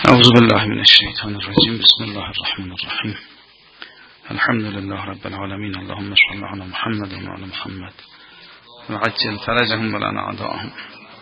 اعوذ بالله من الشیطان الرجیم. بسم الله الرحمن الرحیم. الحمد لله رب العالمین. اللهم صل علی محمد و علی محمد وعجل فرجهم ولنا اعداءهم.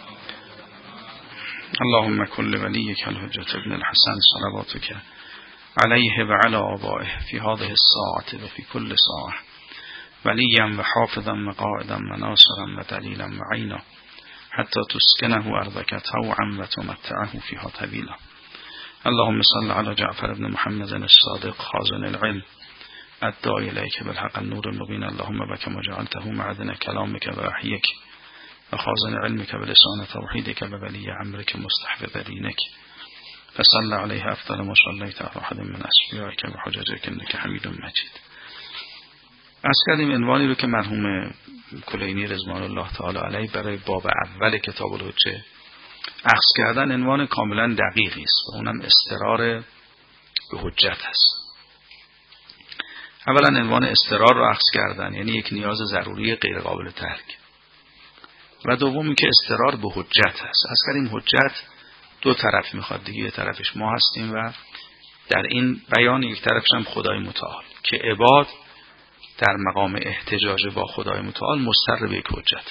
اللهم كن لوليك الحجة ابن الحسن صلواتك عليه وعلى آبائه في هذه الساعة وفي كل ساعة وليا وحافظا وقائدا وناصرا ودليلا وعينا حتى تسكنه أرضك طوعا وتمتعه فيها طويلا. اللهم صل على جعفر بن محمد الصادق خازن العلم الداعي إليك بالحق النور المبين. اللهم بك ما جعلته معدن كلامك ووحيك وخازن علمك بلسان توحيدك وولي أمرك مستحفظ دينك فصل عليه أفضل ما صليت على أحد من أصفيائك وحججك إنك حميد مجيد. از کردیم عنوانی رو که مرحوم کلینی رضوان الله تعالی علیه برای باب اول کتاب الحجه اخذ کردن عنوان کاملا دقیقی است و اونم استرار به حجت است. اولا عنوان استرار رو اخذ کردن یعنی یک نیاز ضروری غیر قابل ترک و دومی که استرار به حجت است. از کردیم حجت دو طرف میخواد دیگه، یه طرفش ما هستیم و در این بیان یک طرفش هم خدای متعال که عباد در مقام احتجاج با خدای متعال مستر به یک حجت.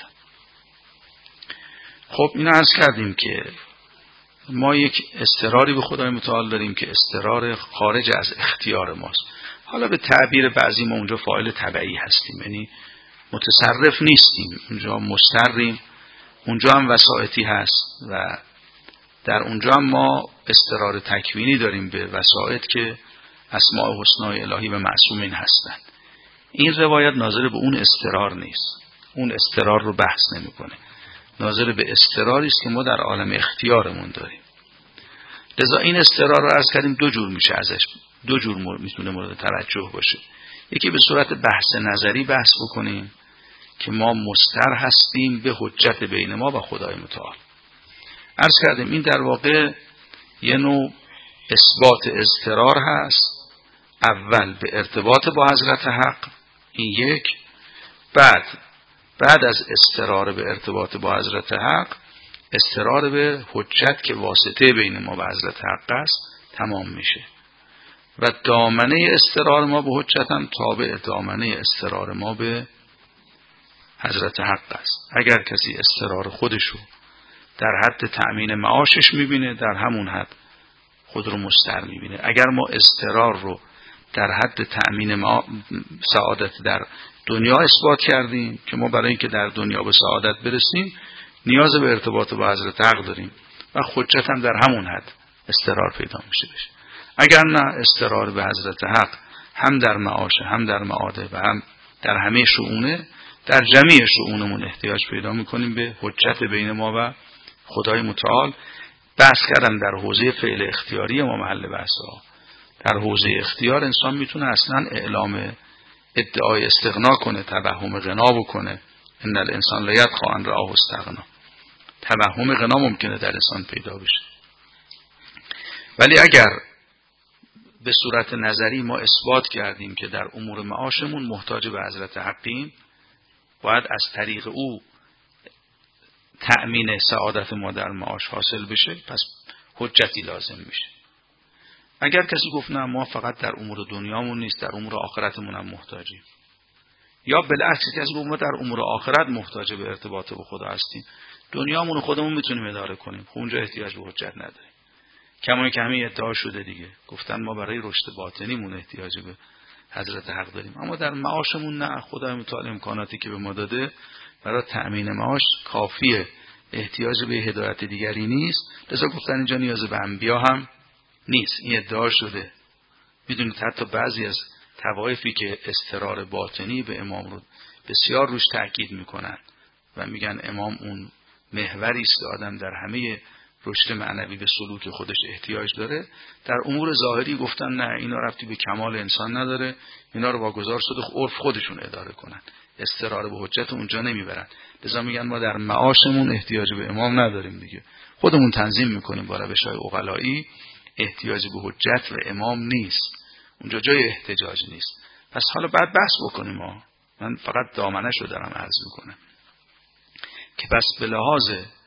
خب اینو عرض کردیم که ما یک استراری به خدای متعال داریم که استرار خارج از اختیار ماست. حالا به تعبیر بعضی ما اونجا فاعل تبعی هستیم، یعنی متصرف نیستیم، اونجا مستریم. اونجا هم وسائطی هست و در اونجا هم ما استرار تکوینی داریم به وسائط که اسماء حسنای الهی و معصومین هستند. این روایت ناظر به اون استرار نیست، اون استرار رو بحث نمیکنه، ناظر به استراری است که ما در عالم اختیارمون داریم. لذا این استرار رو عرض کردیم دو جور میشه ازش، دو جور میتونه مورد توجه باشه. یکی به صورت بحث نظری بحث بکنیم که ما مستر هستیم به حجت بین ما و خدای متعال. عرض کردیم این در واقع یه نوع اثبات اضطرار هست، اول به ارتباط با حضرت حق، این یک، بعد از استرار به ارتباط با حضرت حق استرار به حجت که واسطه بین ما و حضرت حق است تمام میشه و دامنه استرار ما به حجت هم تابع دامنه استرار ما به حضرت حق است. اگر کسی استرار خودشو در حد تأمین معاشش میبینه در همون حد خود رو مستر میبینه. اگر ما استرار رو در حد تأمین سعادت در دنیا اثبات کردیم که ما برای اینکه در دنیا به سعادت برسیم نیاز به ارتباط با حضرت حق داریم و حجت هم در همون حد استرار پیدا میشه بشه. اگر نه استرار به حضرت حق هم در معاشه هم در معاده و هم در همه شؤونه، در جمعی شؤونمون احتیاج پیدا میکنیم به حجت بین ما و خدای متعال. بحث کردم در حوزه فعل اختیاری ما محل بحث ها. در حوزه اختیار انسان میتونه اصلا اعلام ادعای استغنا کنه، توهم غنا بکنه. ان الانسان لا یطغی ان رآه استغنا. توهم غنا ممکنه در انسان پیدا بشه. ولی اگر به صورت نظری ما اثبات کردیم که در امور معاشمون محتاج به حضرت حقیم، باید از طریق او تأمین سعادت ما در معاش حاصل بشه، پس حجتی لازم میشه. اگر کسی گفت نه ما فقط در امور دنیامون نیست در امور آخرتمون هم محتاجیم، یا بالعکس کسی گفت ما در امور آخرت محتاج به ارتباط با خدا هستیم، دنیامون خودمون میتونیم اداره کنیم، خب اونجا احتیاج به حجت نداریم. کما که همین ادعا شده دیگه، گفتن ما برای رشد باطنیمون احتیاج به حضرت حق داریم، اما در معاشمون نه، خدای متعال امکاناتی که به ما داده برای تأمین معاش کافیه، احتیاج به هدایت دیگری نیست. لذا گفتن اینجا نیاز به انبیا هم نیست. این ادعا شده. میدونید حتی بعضی از طوایفی که استرار باطنی به امام رو بسیار روش تأکید میکنن و میگن امام اون محوری است که آدم در همه رشد معنوی به سلوک خودش احتیاج داره، در امور ظاهری گفتن نه اینا ربطی به کمال انسان نداره، اینا رو واگذار شده عرف خودشون اداره کنن، استرار به حجت اونجا نمیبرن. لذا میگن ما در معاشمون احتیاج به امام نداریم دیگه، خودمون تنظیم میکنیم با روش‌های عقلایی، احتیاج به حجت و امام نیست، اونجا جای احتجاج نیست. پس حالا بعد بحث بکنیم من فقط دامنه شو دارم عرض میکنم که پس به لحاظ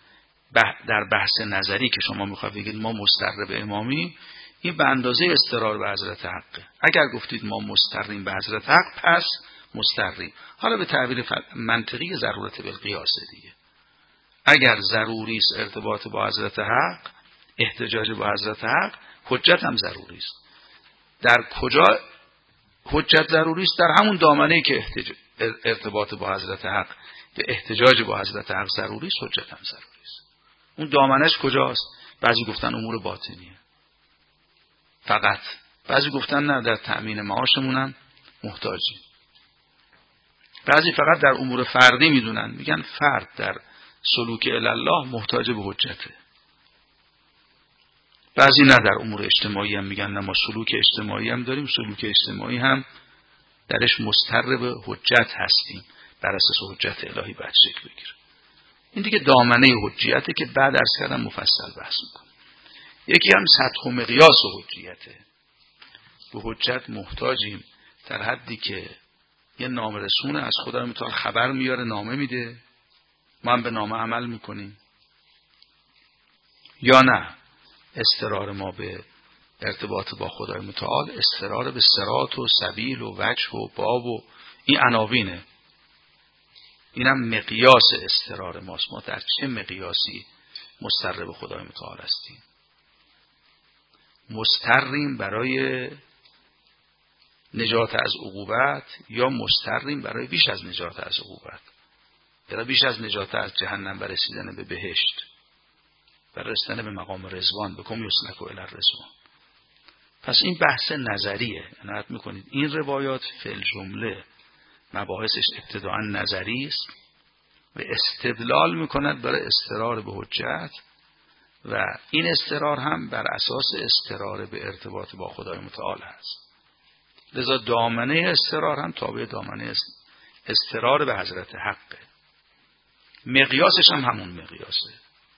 در بحث نظری که شما میخواید بگید ما مستقر به امامی، این به اندازه استقرار به حضرت حقه. اگر گفتید ما مستقریم به حضرت حق، پس مستقریم. حالا به تعبیر منطقی ضرورت بالقیاس دیگه. اگر ضروری است ارتباط با حضرت حق، احتجاج با حضرت حق، حجت هم ضروری است. در کجا حجت ضروری است؟ در همون دامنه‌ای که ارتباط با حضرت حق به احتجاج با حضرت حق ضروری است، حجت هم ضروری است. اون دامنش کجاست؟ بعضی گفتن امور باطنیه فقط، بعضی گفتن نه، در تأمین معاشمون هم محتاجیم، بعضی فقط در امور فردی میدونن، میگن فرد در سلوک الله محتاج به حجته. بعضی نه، در امور اجتماعی هم میگن نه، ما سلوک اجتماعی هم داریم، سلوک اجتماعی هم درش مضطر به حجت هستیم، بر اساس حجت الهی باید شکل بگیره. این دیگه دامنه حجیته که بعد عرض کردم مفصل بحث میکنم. یکی هم سطح و مقیاس حجیته. به حجت محتاجیم در حدی که یه نامرسونه از خدای متعال خبر میاره، نامه میده، ما هم به نامه عمل میکنیم، یا نه استقرار ما به ارتباط با خدای متعال استقرار به صراط و سبیل و وجه و باب و این عناوینه. اینم مقیاس استقرار ماست. ما در چه مقیاسی مستقر به خدای متعال هستیم؟ مستقریم برای نجات از عقوبت یا مستقریم برای بیش از نجات از عقوبت، یا بیش از نجات از جهنم و رسیدن به بهشت و رسیدن به مقام رضوان، بکم یسلک الی الرضوان. پس این بحث نظریه، عنایت میکنید این روایات فی جمله مباحثش ابتداعا نظری است و استدلال میکند برای استقرار به حجت، و این استقرار هم بر اساس استقرار به ارتباط با خدای متعال است. لذا دامنه استقرار هم تابع دامنه استقرار به حضرت حقه. مقیاسش هم همون مقیاسه.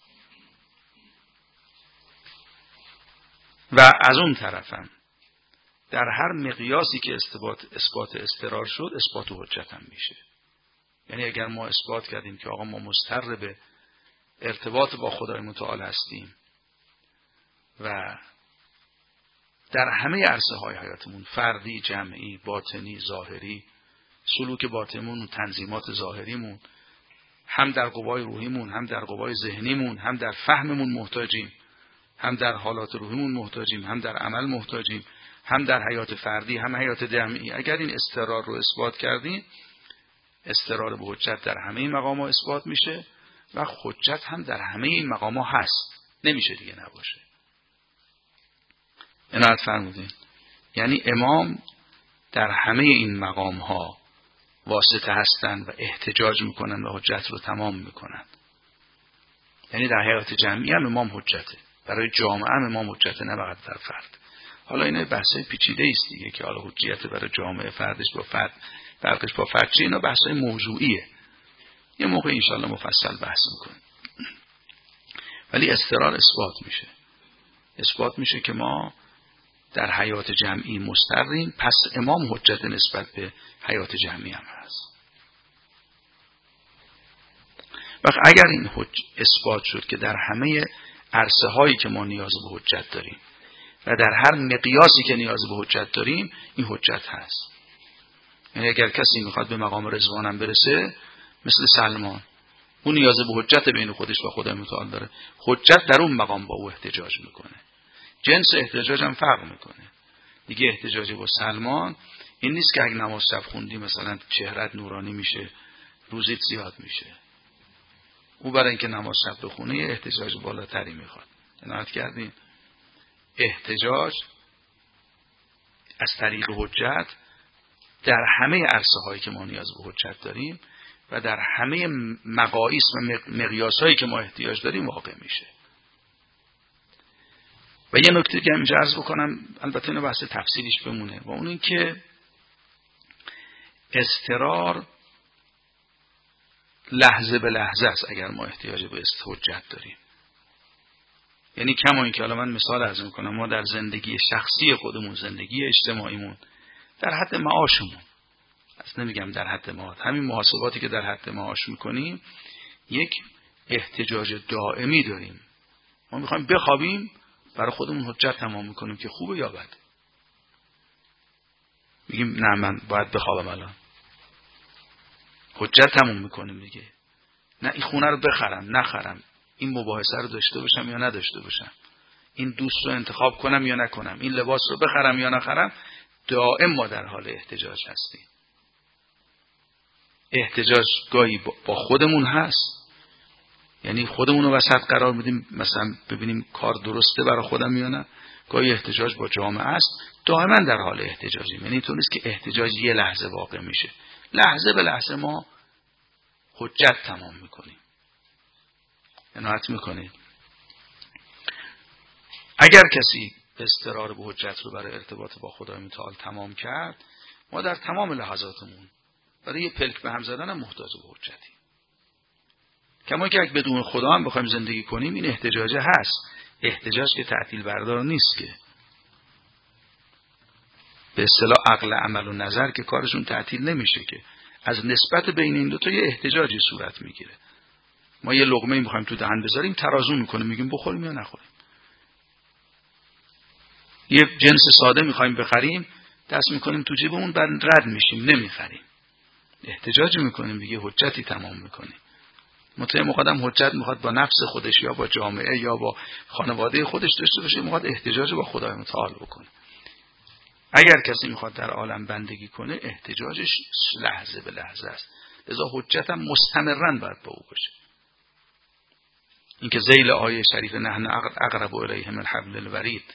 و از اون طرفم در هر مقیاسی که اثبات استقرار شد، اثبات حجت هم میشه. یعنی اگر ما اثبات کردیم که آقا ما مستقر به ارتباط با خدای متعال هستیم و در همه عرصه های حیاتمون، فردی، جمعی، باطنی، ظاهری، سلوک باطنیمون و تنظیمات ظاهریمون، هم در قوای روحیمون، هم در قوای ذهنیمون، هم در فهممون محتاجیم، هم در حالات روحیمون محتاجیم، هم در عمل محتاجیم، هم در حیات فردی، هم حیات جمعی. اگر این استقرار رو اثبات کردیم، استقرار به حجت در همه این مقام‌ها اثبات میشه و حجت هم در همه این مقام‌ها هست، نمیشه دیگه نباشه. عنایت فرمودین. یعنی امام در همه این مقام‌ها واسطه هستند و احتجاج میکنن و حجت رو تمام میکنن. یعنی در حیات جمعی هم امام حجته، برای جامعه هم امام حجته، نه فقط در فرد. حالا این بحثای پیچیده است دیگه که حالا حجیت برای جامعه، فردش با فرد، فرقش با فرد چیه، اینا بحثای موضوعیه. یه موقع انشالله مفصل بحث میکنیم. ولی استقرار اثبات میشه که ما در حیات جمعی مستقریم، پس امام حجت نسبت به حیات جمعی هم هست. وقت اگر این اثبات شد که در همه عرصه هایی که ما نیاز به حجت داریم و در هر مقیاسی که نیاز به حجت داریم، این حجت هست. یعنی اگر کسی میخواد به مقام رضوان هم برسه، مثل سلمان، اون نیاز به حجت بین خودش و خدای متعال داره، حجت در اون مقام با او احتجاج میکنه. جنس احتجاج هم فرق میکنه دیگه. احتجاج با سلمان این نیست که اگه نماز شب خوندی مثلا چهرت نورانی میشه، روزیت زیاد میشه. او برای اینکه نماز شب بخونه احتجاج بالاتری میخواد. عنایت کردین؟ احتجاج از طریق حجت در همه عرصه هایی که ما نیاز به حجت داریم و در همه مقاییس و مقیاس هایی که ما احتیاج داریم واقع میشه. و یه نکته که اینجا عرض بکنم، البته اینو بحث تفصیلیش بمونه، و اون این که استقرار لحظه به لحظه است اگر ما احتیاج به حجت داریم. یعنی کما این که حالا من مثال عرض میکنم، ما در زندگی شخصی خودمون، زندگی اجتماعیمون، در حد معاشمون، اصلا نمیگم در حد معاش، همین محاسباتی که در حد معاش میکنیم، یک احتجاج دائمی داریم. ما میخوایم بخوابیم برای خودمون حجت تمام میکنیم که خوبه یا بده. میگیم نه من باید بخوابم الان، حجت تمام میکنیم دیگه. نه این خونه رو بخرم نخرم، این مباحثه رو داشته باشم یا نداشته باشم، این دوست رو انتخاب کنم یا نکنم، این لباس رو بخرم یا نخرم. دائم ما در حال احتجاج هستیم. احتجاج گاهی با خودمون هست، یعنی خودمون رو وسط قرار بدیم مثلا ببینیم کار درسته برای خودم یا نه. گاهی احتجاج با جامعه است. دائما در حال احتجاجیم. یعنی اینطور نیست که احتجاج یه لحظه واقع میشه. لحظه به لحظه ما حجت تمام میکنیم. عنایت میکنید. اگر کسی استقرار به حجت رو برای ارتباط با خدای متعال تمام کرد، ما در تمام لحظاتمون برای یه پلک به هم زدن هم محتاج به حجتیم. کما که اگه بدون خدا هم بخوایم زندگی کنیم این احتجاجه هست. احتجاج که تعطیل بردار نیست که. به اصطلاح عقل عمل و نظر که کارشون تعطیل نمیشه که. از نسبت بین این دوتا یه احتجاجی صورت میگیره. ما یه لقمه میخوایم تو دهن بذاریم ترازو میکنیم میگیم بخوریم یا نخوریم. یه جنس ساده میخوایم بخریم دست میکنیم تو جیبمون بعد رد میشیم نمیخریم. احتجاج میکنیم دیگه، حجتی تمام میکنیم. مطمئن مقدم حجت میخواد با نفس خودش یا با جامعه یا با خانواده خودش داشته باشه، میخواد احتجاج با خدای متعال بکنه. اگر کسی میخواد در عالم بندگی کنه احتجاجش لحظه به لحظه است. لذا حجت هم مستمرا باید با او باشه. اینکه ذیل آیه شریف نحن اقرب الیه من حبل الورید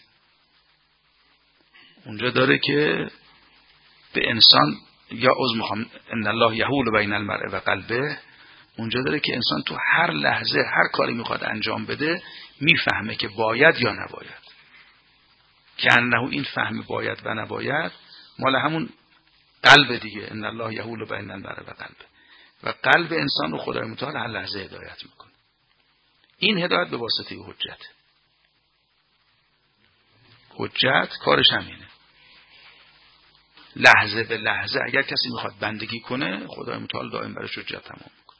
اونجا داره که به انسان یا ان الله یحول بین المرء و قلبه، اونجا داره که انسان تو هر لحظه هر کاری میخواد انجام بده میفهمه که باید یا نباید. که انه این فهم باید و نباید مال همون قلب دیگه. ان الله یحول بین المرء و قلبه، و قلب انسان رو خدای متعال هر لحظه هدایت میکنه. این هدایت به واسطه حجت. حجت کارش همینه. لحظه به لحظه اگر کسی میخواد بندگی کنه خدای متعال دائم برش حجت تمام میکنه.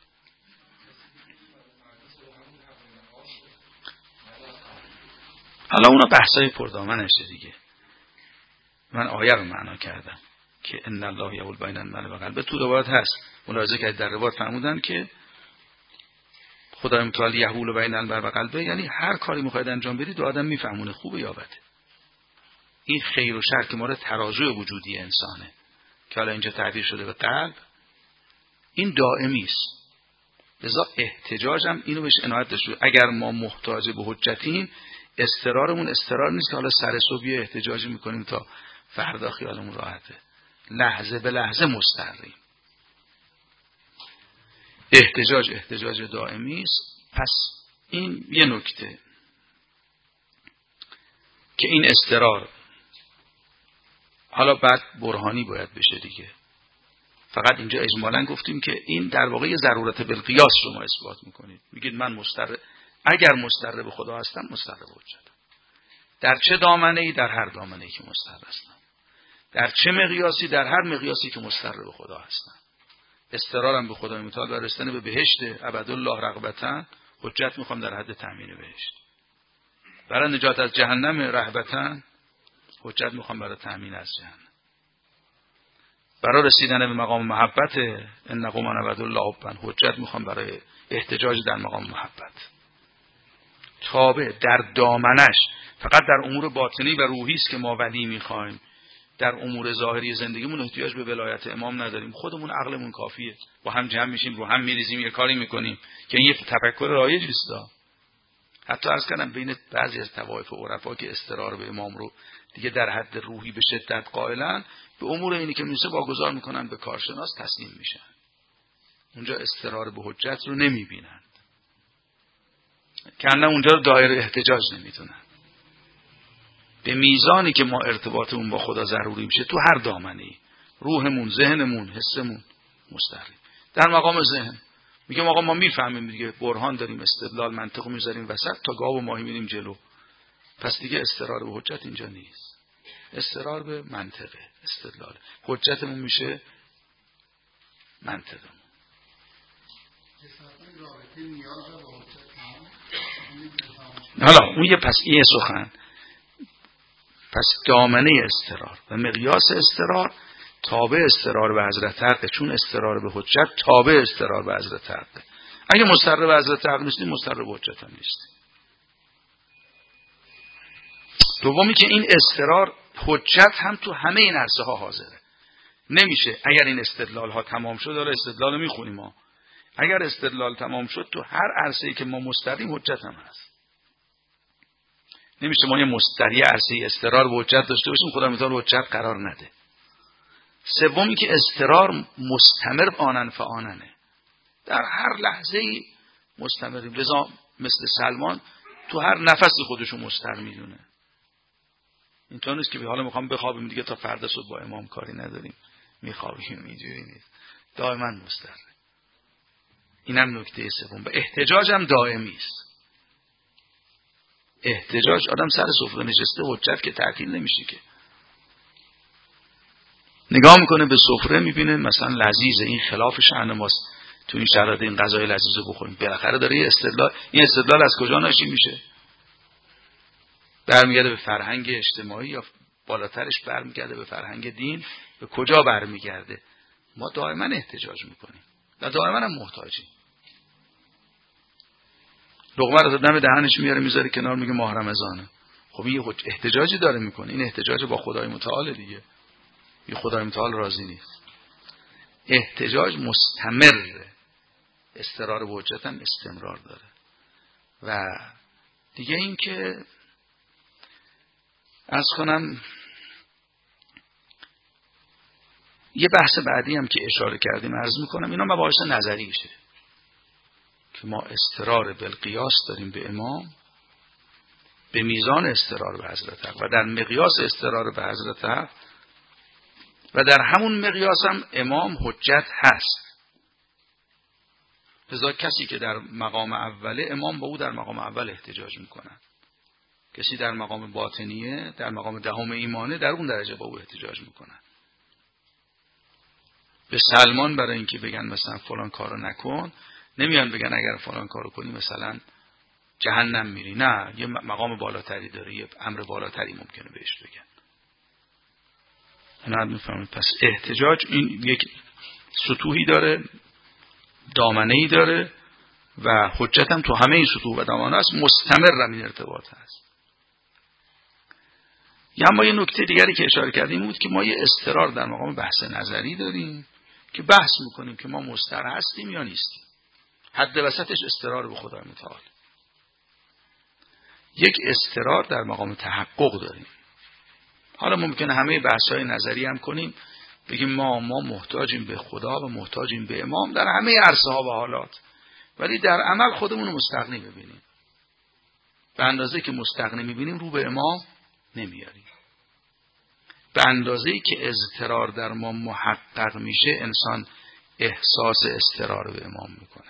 حالا اونا بحثای پردامنشه دیگه. من آیه رو معنا کردم که ان الله یحول بین المرء و قلبه. تو روایت هست ملاحظه که در روایت فرمودن که خدای متعال یحول بین المرء و قلبه، یعنی هر کاری میخواید انجام بدید آدم میفهمونه خوبه یا بده. این خیر و شر که مورد ترازوی وجودی انسانه که حالا اینجا تعبیر شده به قلب، این دائمی است. لذا احتجاج هم اینو بهش عنایت داشته. اگر ما محتاج به حجتیم استقرارمون استقرار نیست که حالا سر صبح احتجاج میکنیم تا فردا خیالمون راحته. لحظه به لحظه مستقریم. احتجاج دائمی است. پس این یه نکته که این استقرار حالا بعد برهانی باید بشه دیگه. فقط اینجا اجمالاً گفتیم که این در واقع ضرورت بالقیاس شما اثبات میکنید. میگید من اگر مستقر به خدا هستم مستقر به حجتم. در چه دامنه‌ای؟ در هر دامنه‌ای که مستقر هستم. در چه مقیاسی؟ در هر مقیاسی که مستقر به خدا هستم. استقرارم به خدای متعال برای رسیدن به بهشت ابدالله رغبتاً، حجت میخوام در حد تامین بهشت. برای نجات از جهنم رهبتاً، حجت میخوام برای تامین از جهنم. برای رسیدن به مقام محبت ان قوم عبدالله حبا، حجت میخوام برای احتجاج در مقام محبت. تابع در دامنش فقط در امور باطنی و روحی است که ما ولی میخوایم. در امور ظاهری زندگیمون احتیاج به ولایت امام نداریم. خودمون عقلمون کافیه. با هم جمع میشیم رو هم میریزیم یه کاری میکنیم که این یه تفکر رایجی است. حتی عرض کردم بین بعضی از طوایف عرفا که استقرار به امام رو دیگه در حد روحی به شدت قائلن، به امور اینی که میشه واگذار میکنن به کارشناس تسلیم میشن. اونجا استقرار به حجت رو نمیبینن. که اونجا رو دایره احتجاج نمیدونن. به میزانی که ما ارتباطمون با خدا ضروری میشه تو هر دامنه‌ای، روحمون، ذهنمون، حسمون مستقیم. در مقام ذهن میگم آقا ما میفهمیم دیگه، برهان داریم، استدلال منطق میذاریم وسط تا گاو و ماهی میریم جلو. پس دیگه استقرار به حجت اینجا نیست. استقرار به منطقه، استدلال. حجتمون میشه منطقمون. حالا اون یه سخن. پس دامنه استقرار و مقیاس استقرار تابع استقرار به حضرت حقه، چون استقرار به حجت تابع استقرار به حضرت حقه. اگه مستقر به حضرت حق نیستی، مستقر به حجت هم نیستی. دومی که این استقرار حجت هم تو همه این عرصه ها حاضره. نمیشه اگر این استدلال ها تمام شد، داره استدلال رو میخونیم ما، اگر استدلال تمام شد تو هر عرصه‌ای که ما مستقیم حجت هم هست. نمیشه ما یه مستقی عرصه استقرار به حجت داشته باشیم خدا متعال حجت قرار نده. سومی که استقرار مستمر آنن فآننه، در هر لحظه‌ای مستمریم. لذا مثل سلمان تو هر نفسی خودشو مستقر میدونه. اینطور نیست که حالا میخوام بخوابیم دیگه تا فردا صبح با امام کاری نداریم میخوابیم، اینجوری نیست، دائما مستقر. اینم نکته سوم. و احتجاج هم دائمی است. احتجاج آدم سر سفره نشسته حجت که تعطیل نمیشه که. نگاه میکنه به سفره میبینه مثلا لذیذه، این خلاف شأن ماست تو این شرایط این غذای لذیذ رو بخوریم. بالاخره داره یه استدلال، این استدلال از کجا ناشی میشه؟ برمیگرده به فرهنگ اجتماعی یا بالاترش برمیگرده به فرهنگ دین. به کجا برمیگرده؟ ما دائما احتجاج میکنیم و دائما هم محتاجیم. لقمه رو دم دهنش میاره میذاره کنار، میگه ماه رمضانه. خب این احتجاجی داره میکنه. این احتجاج با خدای متعال دیگه. این خدای متعال راضی نیست. احتجاج مستمره. استقرار به حجت هم استمرار داره. و دیگه این که عرض کنم یه بحث بعدی هم که اشاره کردیم عرض میکنم، اینا مباحث نظریشه که ما استقرار بالقیاس داریم به امام به میزان استقرار به حضرت حق و در مقیاس استقرار به حضرت حق و در همون مقیاس هم امام حجت هست. لذا کسی که در مقام اوله، امام با او در مقام اول احتجاج میکنه. کسی در مقام باطنیه، در مقام دهم ایمانه، در اون درجه با او احتجاج میکنه. به سلمان برای اینکه بگن مثلا فلان کارو نکن، نمیان بگن اگر فلان کارو کنی مثلا جهنم میری. نه، یه مقام بالاتری داره، یه امر بالاتری ممکنه بهش بگن. نه میفهمید؟ پس احتجاج این یک سطوحی داره، دامنه‌ای داره و حجت هم تو همه این سطوح و دامنه است، مستمر این ارتباط هست. یا اما یه نکته دیگری که اشاره کردیم بود که ما یه استقرار در مقام بحث نظری داریم که بحث میکنیم که ما مستقر هستیم یا نیستیم. حد وسطش استقرار به خدای متعال. یک استقرار در مقام تحقق داریم. حالا ممکنه همه بحث‌های نظری هم کنیم، بگیم ما محتاجیم به خدا و محتاجیم به امام در همه عرصه ها و حالات، ولی در عمل خودمون رو مستغنی ببینیم. به اندازه که مستغنی میبینیم رو به امام نمیاریم. به اندازه‌ای که اضطرار در ما محقق میشه انسان احساس اضطرار به امام میکنه.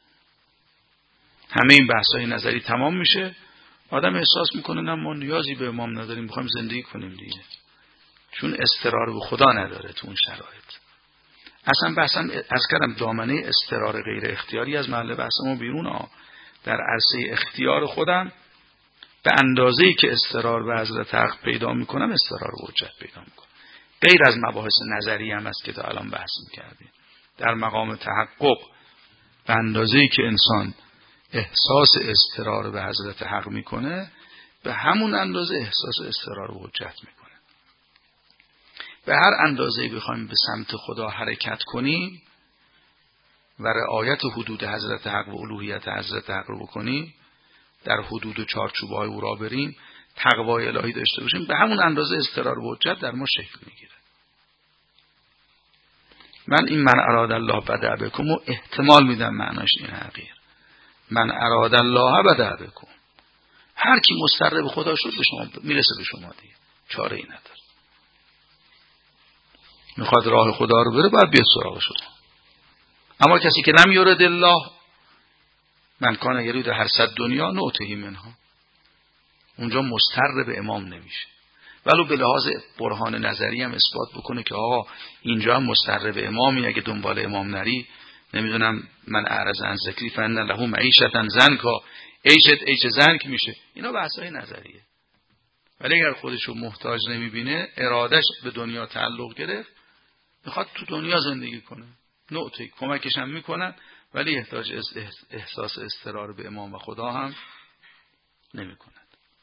همه این بحث‌های نظری تمام میشه، آدم احساس میکنه نه ما نیازی به امام نداریم، میخوایم زندگی کنیم دیگه، چون اضطرار به خدا نداره تو اون شرایط. اصلا بحثم از کردم دامنه اضطرار غیر اختیاری از محل بحثمون بیرون در عرصه اختیار خودم به اندازه‌ای که اضطرار به حضرت حق پیدا میکنم اضطرار به حجت پیدا میکنم. غیر از مباحث نظری هم است که تا الان بحث میکردیم. در مقام تحقق به اندازه‌ای که انسان احساس اضطرار به حضرت حق میکنه، به همون اندازه احساس اضطرار به حجت میکنه. به هر اندازه‌ای بخوایم به سمت خدا حرکت کنیم و رعایت حدود حضرت حق و الوهیت حضرت حق رو بکنیم، در حدود و چارچوب‌های او را بریم، تقوای الهی داشته باشیم، به همون اندازه اضطرار به حجت در ما شکل میگیره. من این من اراد الله بدع بکم و احتمال میدم معناش این حقیر. من اراد الله بدع بکم، هر کی مستقر به خدا شد به شما میرسه، به شما دیگه چاره ای نداره. میخواد راه خدا رو بره باید بیاد سراغ شما. اما کسی که لم یرد الله من کان یرید هر صد دنیا نؤتیه منها، اونجا مستقر به امام نمیشه. ولو به لحاظ برهان نظری هم اثبات بکنه که آقا اینجا هم مستقر به امامی، اگه دنبال امام نری نمیدونم من اعرض عن ذکری فان له معیشة ضنکا، عیش ضنک میشه. اینا بحثای نظریه. ولی اگر خودشو محتاج نمیبینه، ارادش به دنیا تعلق گرفت، میخواد تو دنیا زندگی کنه، نوعی کمکش هم میکنن ولی احساس اضطرار به امام و خدا هم نمیکنن.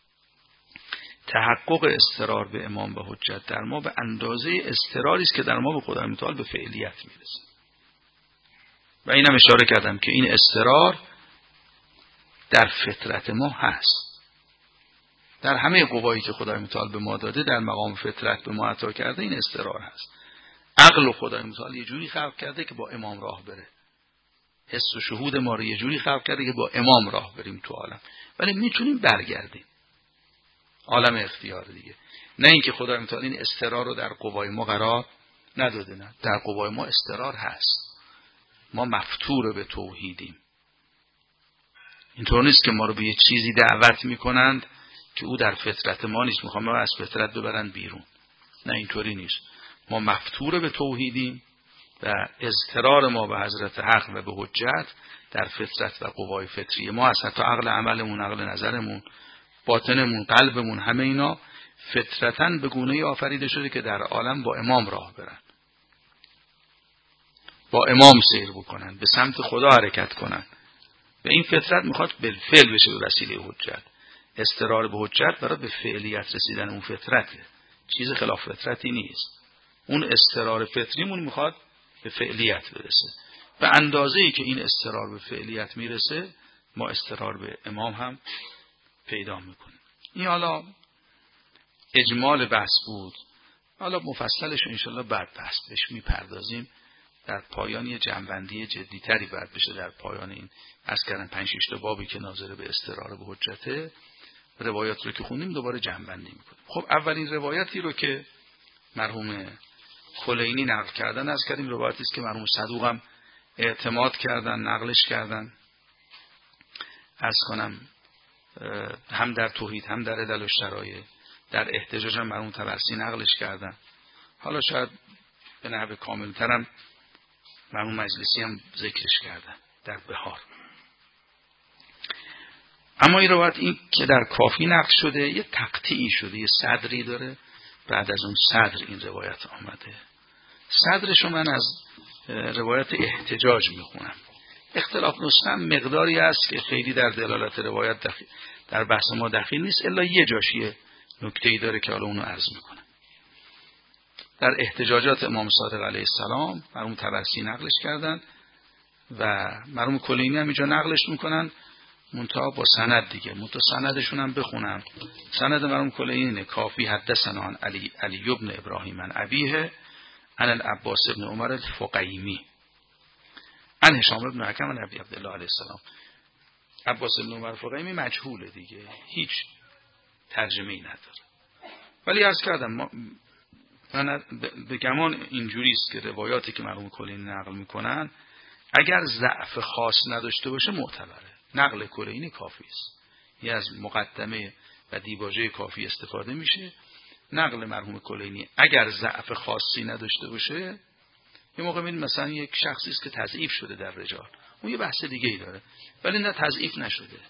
تحقق اضطرار به امام و حجت در ما به اندازه اضطراری است که در ما به خدای متعال به فعلیت میرسه. و اینم اشاره کردم که این اضطرار در فطرت ما هست. در همه قوایی که خدای متعال به ما داده، در مقام فطرت به ما عطا کرده، این اضطرار هست. عقل و خدای متعال یه جوری خلق کرده که با امام راه بره. حس و شهود ما رو یه جوری خلق کرده که با امام راه بریم تو عالم. ولی میتونیم برگردیم عالم اختیار دیگه. نه اینکه خدای متعال این اضطرار رو در قوای ما قرار نداده. نه، در قوای ما اضطرار هست. ما مفتور به توحیدیم. اینطور نیست که ما رو به یه چیزی دعوت میکنند که او در فطرت ما نیست، میخوام ما از فطرت ببرن بیرون. نه، اینطوری نیست. ما مفتور به توحیدیم و اضطرار ما به حضرت حق و به حجت در فطرت و قوای فطری ما هست. حتی عقل عملمون، عقل نظرمون، باطنمون، قلبمون، همه اینا فطرتاً به گونه‌ای آفریده شده که در عالم با امام راه برن، با امام سیر بکنن، به سمت خدا حرکت کنن. و این فطرت میخواد بالفعل بشه به وسیله حجت. اضطرار به حجت برای به فعلیت رسیدن اون فطرته، چیز خلاف فطرتی نیست. اون اضطرار فطریمون میخواد به فعلیت برسه. به اندازه‌ای که این اضطرار به فعلیت میرسه، ما اضطرار به امام هم پیدا میکنیم. این حالا اجمال بحث بود. حالا مفصلش انشالله بعد بحث بهش میپردازیم. در پایان یه جنبندی جدیتری بعد بشه در پایان این از کردن 5-6 تا بابی که ناظر به اضطرار به حجته، روایات رو که خوندیم دوباره جنبندی میکنیم. خب اولین روایتی رو که مرحوم کلینی نقل کردن از کردیم، روایتی است که مرحوم صدوق هم اعتماد کردن، نقلش کردن. از کنم هم در توحید، هم در علل و شرایع، در احتجاج هم مرحوم طبرسی نقلش کردن. حالا شاید به نحو کاملترم مرحوم مجلسی هم ذکرش کردن در بهار. اما این روایت این که در کافی نقل شده، یه تقطیعی شده، یه صدری داره. بعد از اون صدر این روایت آمده. صدرشو من از روایت احتجاج میخونم. اختلاف نسخه مقداری است که خیلی در دلالت روایت در بحث ما دخیل نیست، الا یه جاشیه نکته‌ای داره که حالا اونو عرض میکنم. در احتجاجات امام صادق علیه السلام مرحوم طبرسی نقلش کردن و مرحوم کلینی هم اینجا نقلش میکنن، منتها با سند دیگه. منتها سندشون هم بخونم. سند مرحوم کلینی: کافی حدثنا عن علی بن ابراهیم عن ابیه عن العباس بن عمر الفقیمی عن هشام بن حکم عن ابی عبدالله علیه السلام. عباس بن عمر الفقیمی مجهوله دیگه، هیچ ترجمه‌ای نداره. ولی عرض کردم من به گمان اینجوری است که روایاتی که مرحوم کلینی نقل میکنن اگر ضعف خاص نداشته باشه معتبره. نقل کلینی کافی است. یه از مقدمه و دیباژه کافی استفاده میشه. نقل مرحوم کلینی اگر ضعف خاصی نداشته باشه، یه موقع می‌بینید مثلا یک شخصی است که تضعیف شده در رجال، اون یه بحث دیگه ای داره، ولی نه تضعیف نشده.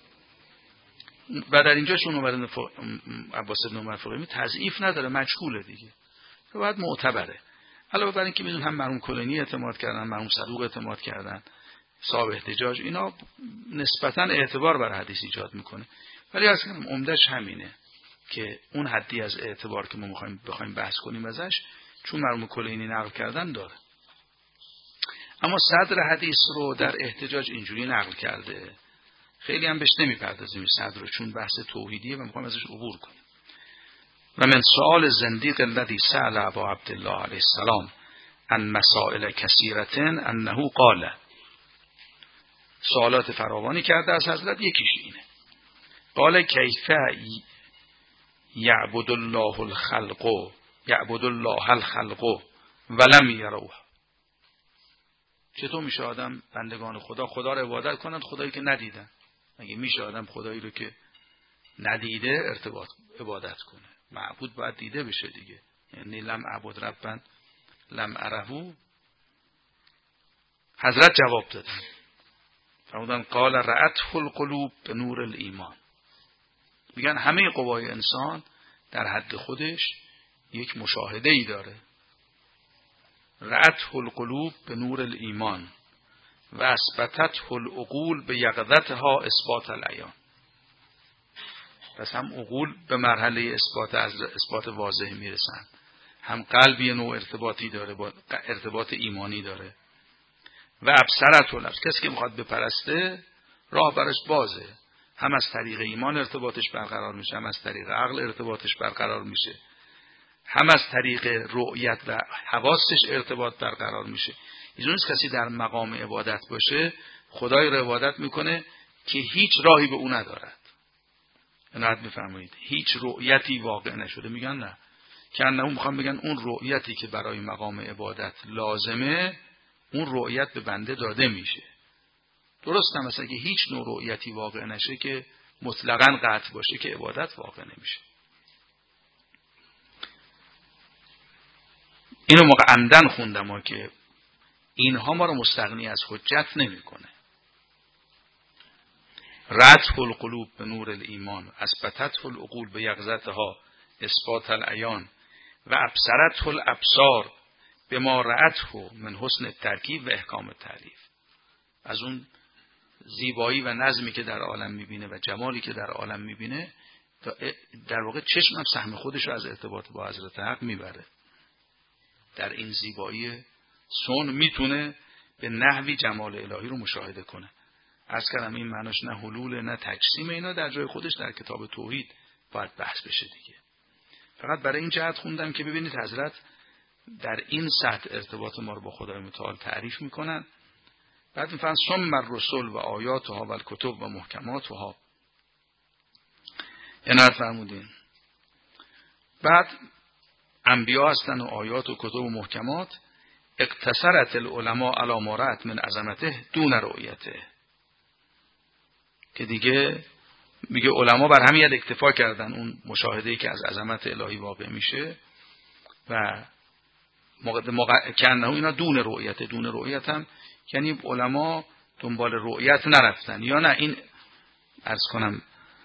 و در اینجا چون عمر عباس بن عمر الفقیمی تضعیف نداره، مجهوله دیگه، تو باید معتبره. علاوه بر این که میدونن هم مرحوم کلینی اعتماد کردن، مرحوم صدوق اعتماد کردن، صاحب احتجاج، اینا نسبتاً اعتبار بر حدیث ایجاد میکنه. ولی از کنم عمدش همینه که اون حدی از اعتبار که ما بخوایم بحث کنیم ازش، چون مرحوم کلینی نقل کردن داره. اما صدر حدیث رو در احتجاج اینجوری نقل کرده، خیلی هم بهش نمیپردازیم صدر رو، چون بحث توحیدیه و میخوایم ازش عبور کنیم. و من سؤال زندیق الذی سأل ابا عبدالله علیه السلام عن مسائل کثیرة انه قال، سوالات فراوانی کرده از حضرت، یکیش اینه: قال کیف یعبد الله الخلق ولم یروه. چطور میشه آدم، بندگان خدا رو عبادت کنند خدایی که ندیدن؟ مگه میشه آدم خدایی رو که ندیده عبادت کنه؟ معبود باید دیده بشه دیگه. یعنی لم اعبد ربا لم ارهو، حضرت جواب دادن، فرمودن قال رأته القلوب به نور الایمان. میگن همه قوای انسان در حد خودش یک مشاهده ای داره. رأته القلوب به نور الایمان و اثبتته العقول به یقظتها اثبات العیان. پس هم عقول به مرحله اثبات واضح میرسن، هم قلب یه نوع ارتباطی داره، با ارتباط ایمانی داره. و ابصرت الابصار، کسی که میخواد بپرسته راه براش بازه، هم از طریق ایمان ارتباطش برقرار میشه، هم از طریق عقل ارتباطش برقرار میشه، هم از طریق رؤیت و حواسش ارتباط برقرار میشه. اینجوری کسی در مقام عبادت باشه خدای رو عبادت میکنه که هیچ راهی به اون ندارد. عنایت بفرمایید، هیچ رؤیتی واقع نشده. میگن نه، که انهم میخوام بگن اون رؤیتی که برای مقام عبادت لازمه، اون رؤیت به بنده داده میشه. درسته مثلا که هیچ نوع رؤیتی واقع نشه که مطلقاً قطع باشه که عبادت واقع نمیشه. اینو موقع عمدن خوندم که اینها ما رو مستغنی از حجت نمیکنه. رأته القلوب به نور الایمان اثبتته العقول به یقظتها اثبات العیان و ابصرته الابصار بما رأته من حسن الترکیب و احکام التألیف. از اون زیبایی و نظمی که در عالم میبینه و جمالی که در عالم میبینه، در واقع چشم هم سهم خودش رو از ارتباط با حضرت حق میبره. در این زیبایی سون میتونه به نحوی جمال الهی رو مشاهده کنه. از کردم این معناش نه حلول نه تجسیم، اینا در جای خودش در کتاب توحید باید بحث بشه دیگه. فقط برای این جهت خوندم که ببینید حضرت در این سطح ارتباط ما رو با خدای متعال تعریف میکنن. بعد میفرمایند ثم الرسل و آیاتها و الکتب و محکماتها. عنایت فرمودین. بعد انبیا هستن و آیات و کتب و محکمات. اقتصرت العلماء علی ما رأت من عظمته دون رؤیته. که دیگه میگه علما بر همین اکتفا کردن اون مشاهده‌ای که از عظمت الهی واقع میشه و کنه اینا دون رؤیت. دون رؤیت هم یعنی علما دنبال رؤیت نرفتن، یا نه این عرض کنم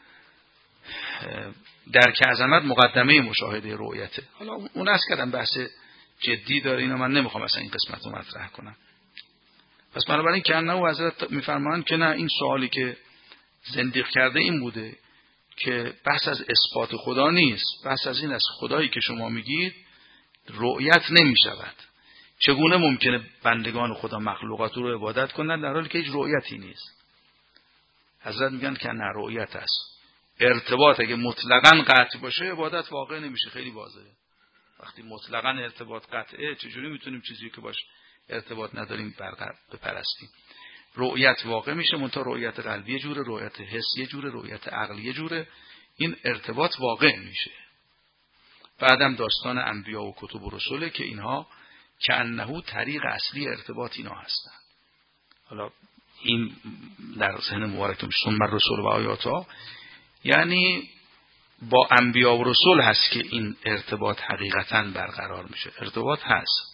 درک عظمت مقدمه مشاهده رؤیته. حالا اون از کردم بحث جدی داره، اینا من نمیخوام اصلا این قسمت رو مطرح کنم. پس بنابراین کنه و حضرت میفرمان که نه، این سوالی که زندیق کرده این بوده که بحث از اثبات خدا نیست، بحث از این از خدایی که شما میگید رؤیت نمی شود. چگونه ممکنه بندگان خدا مخلوقات رو عبادت کنند در حالی که هیچ رؤیتی نیست؟ حضرت میگن که نه، رؤیت است. ارتباط اگه مطلقاً قطع باشه عبادت واقع نمیشه. خیلی واضحه. وقتی مطلقاً ارتباط قطعه، چجوری میتونیم چیزی که باش ارتباط نداریم بپرستیم؟ رؤیت واقع میشه، منتها رؤیت قلبی یه جوره، رؤیت حس یه جوره، رؤیت عقلی یه جوره. این ارتباط واقع میشه. بعدم داستان انبیا و کتب و رسوله که اینها کأنه طریق اصلی ارتباط اینا هستن. حالا این در ذهن مبارکم ثم الرسل و آیاتها، یعنی با انبیا و رسول هست که این ارتباط حقیقتاً برقرار میشه. ارتباط هست،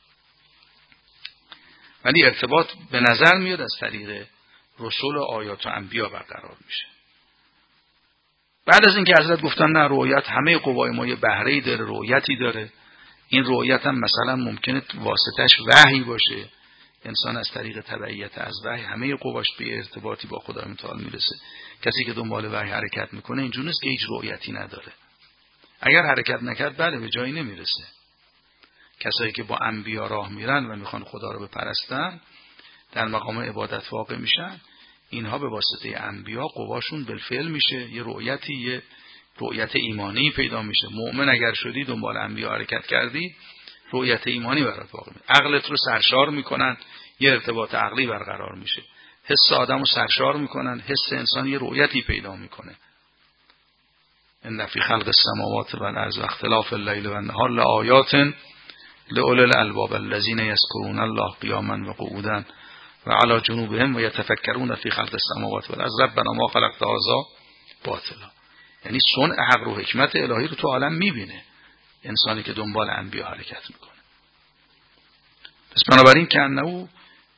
ولی ارتباط به نظر میاد از طریق رسول و آیات و انبیا برقرار میشه. بعد از اینکه حضرت گفتن نه، رؤیت همه قوای ما یه بهره‌ای داره، رؤیتی داره. این رؤیت هم مثلا ممکنه واسطش وحی باشه. انسان از طریق تبعیت از وحی همه قواش به ارتباطی با خدای متعال میرسه. کسی که دنبال وحی حرکت میکنه اینجوری نیست که هیچ رؤیتی نداره. اگر حرکت نکرد بله به جایی نمیرسه. کسایی که با انبیا راه میرن و میخوان خدا رو بپرستن، در مقام عبادت واقع میشن، اینها به واسطه انبیا قواشون بالفعل میشه. یه رؤیت ایمانی پیدا میشه. مؤمن اگر شدی دنبال انبیا حرکت کردی، رؤیت ایمانی برات واقع میشه. عقلت رو سرشار میکنن، یه ارتباط عقلی برقرار میشه. حس آدمو سرشار میکنن، حس انسان یه رؤیتی پیدا میکنه. ان فی خلق السماوات والارض واختلاف الليل والنهار لآیات لأولی الالباب الذین یذکرون الله قیاما وقعودا وعلى جنوبهم ويتفکرون فی خلق السماوات والارض ربنا ما خلقت هذا باطلا. یعنی صنع حق و حکمت الهی رو تو عالم میبینه انسانی که دنبال انبیا حرکت میکنه. پس بنابراین که انه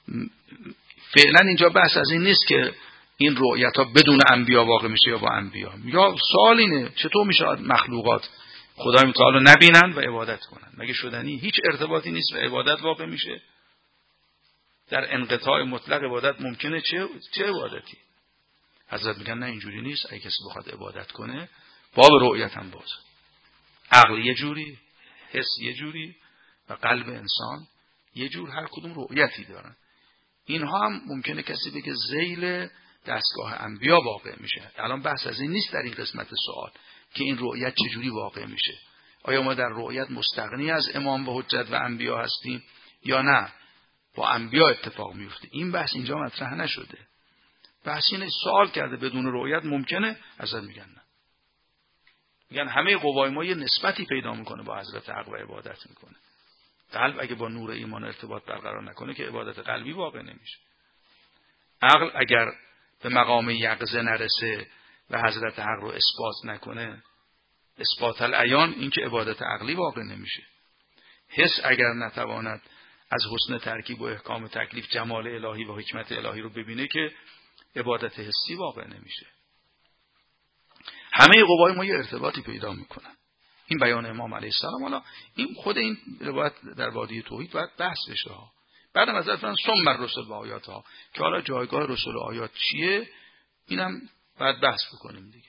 فعلا اینجا بحث از این نیست که این رؤیت ها بدون انبیا واقع میشه یا با انبیا. یا سوال اینه چطور میشه مخلوقات خدای متعال رو نبینن و عبادت کنن؟ مگه شدنی؟ هیچ ارتباطی نیست و عبادت واقع میشه. در انقطاع مطلق عبادت ممکنه. چه عبادتی؟ حضرت میگن نه اینجوری نیست. اگه کسی بخواد عبادت کنه باب رؤیت هم باز. عقل یه جوری، حس یه جوری و قلب انسان یه جور، هر کدوم رؤیتی دارن. اینها هم ممکنه کسی بگه ذیل دستگاه انبیا واقع میشه. الان بحث از این نیست در این قسمت سوال که این رؤیت چجوری واقع میشه. آیا ما در رؤیت مستغنی از امام و حجت و انبیا هستیم یا نه با انبیا اتفاق میفته؟ این بحث اینجا مطرح نشده. بحث اینه سوال کرده بدون رؤیت ممکنه؟ حضرت میگن نه. میگن همه قوای ما یه نسبتی پیدا میکنه با حضرت حق و عبادت میکنه. قلب اگه با نور ایمان ارتباط برقرار نکنه که عبادت قلبی واقع نمیشه. عقل اگر به مقام یقظه نرسه و حضرت حق رو اثبات نکنه، اثبات العیان، این که عبادت عقلی واقع نمیشه. حس اگر نتواند از حسن ترکیب و احکام تکلیف جمال الهی و حکمت الهی رو ببینه که عبادت حسی واقع نمیشه. همه قوای ما یه ارتباطی پیدا میکنن. این بیان امام علیه السلام. حالا این خود این روایت در وادی توحید باید بحث بشه ها. بعدم از فرمان ثم الرسل و آیات ها که حالا جایگاه رسول و آیات چیه اینم باید بحث بکنیم دیگه.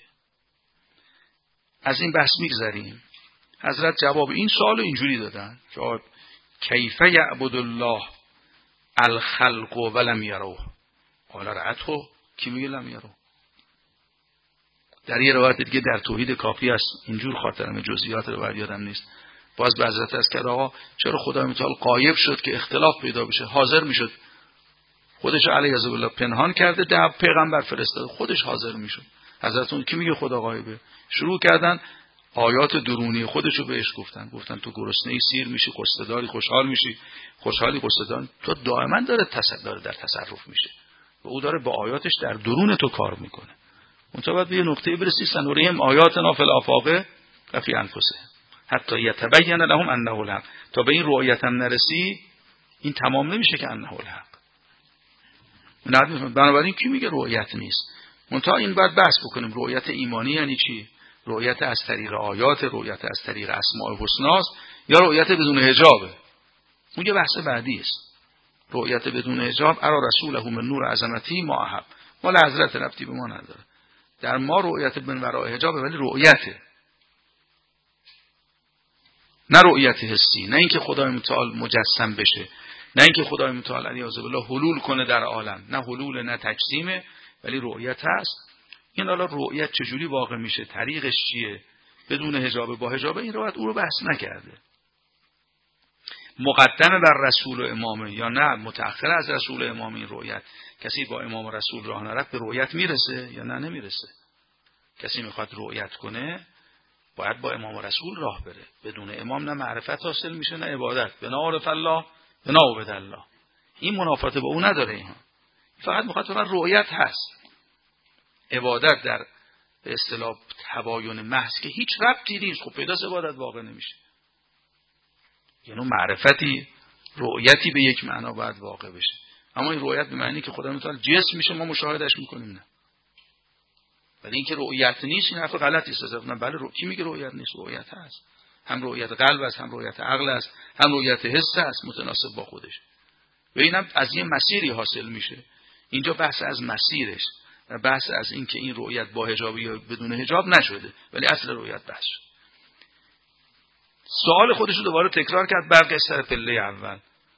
از این بحث میگذریم. حضرت جواب این سوال اینجوری دادن که کیف یعبد الله الخلق ولم یروه قال رأته. کی میگه لم یروه؟ در یه روایت دیگه در توحید کافی است، اینجور خاطرم جزئیات رو یادم نیست، باز به حضرت از کرد آقا چرا خدای متعال غایب شد که اختلاف پیدا بشه؟ حاضر میشد، خودش علیه الله پنهان کرده، ده پیغمبر فرستاد، خودش حاضر میشد. حضرت اون کی میگه خدا غایبه؟ شروع کردن آیات درونی خودشو بهش گفتن تو گرسنه‌ای سیر میشی، قصه داری خوشحال میشی، خوشحالی قصه داری، تو دائما داره در تصرف میشه و او داره با آیاتش در درون تو کار میکنه. منتها باید به یه نقطه برسی سنوریم آیاتنا فی الآفاق و فی انفسهم حتی یتبین لهم انه الحق. تا به این رؤیت هم نرسی این تمام نمیشه که انه الحق. بنابراین کی میگه رؤیت نیست؟ منتها این باید بحث بکنیم رؤیت ایمانی یعنی چی؟ رؤیت از طریق آیات، رؤیت از طریق اسماء الحسناست یا رؤیت بدون حجابه؟ اون یه بحث بعدی است. رؤیت بدون حجاب ارا رسوله من نور عظمتی ما احب، مال حضرت ربطی به ما نداره. در ما رؤیت من وراء حجابه، ولی رؤیته، نه رؤیت حسی، نه اینکه خدای متعال مجسم بشه، نه اینکه خدای متعال علیه بالله حلول کنه در عالم، نه حلول نه تجسیمه، ولی رؤیت هست. این حالا رؤیت چجوری واقع میشه، طریقش چیه، بدون حجاب با حجاب، این روایت او رو بحث نکرده. مقدم بر رسول و امامه یا نه متأخر از رسول و امام این رؤیت؟ کسی با امام و رسول راه نرفت به رؤیت میرسه یا نه نمیرسه؟ کسی میخواد رؤیت کنه باید با امام و رسول راه بره. بدون امام نه معرفت حاصل میشه نه عبادت. به نعرف الله به نعبد الله. این منافات با اون نداره. اینها فقط میخواد فقط رؤیت هست. عبادت در به اصطلاح تباین محض که هیچ ربطی نیست، خب پیداست عبادت واقع نمیشه. یعنی معرفتی رؤیتی به یک معنا باید واقع بشه. اما این رؤیت به معنی که خدا متعال جسم میشه ما مشاهدهش میکنیم نه. ولی اینکه رؤیت نیست این حرف غلطی است. بله کی میگه رؤیت نیست؟ رؤیت هست. هم رؤیت قلب است، هم رؤیت عقل است، هم رؤیت حس است متناسب با خودش. و اینم از یه مسیری حاصل میشه. اینجا بحث از مسیرش و بحث از این که این رؤیت با حجاب یا بدون حجاب نشده، ولی اصل رؤیت بحث شد. سوال خودش رو دوباره تکرار کرد برق سر پله اول.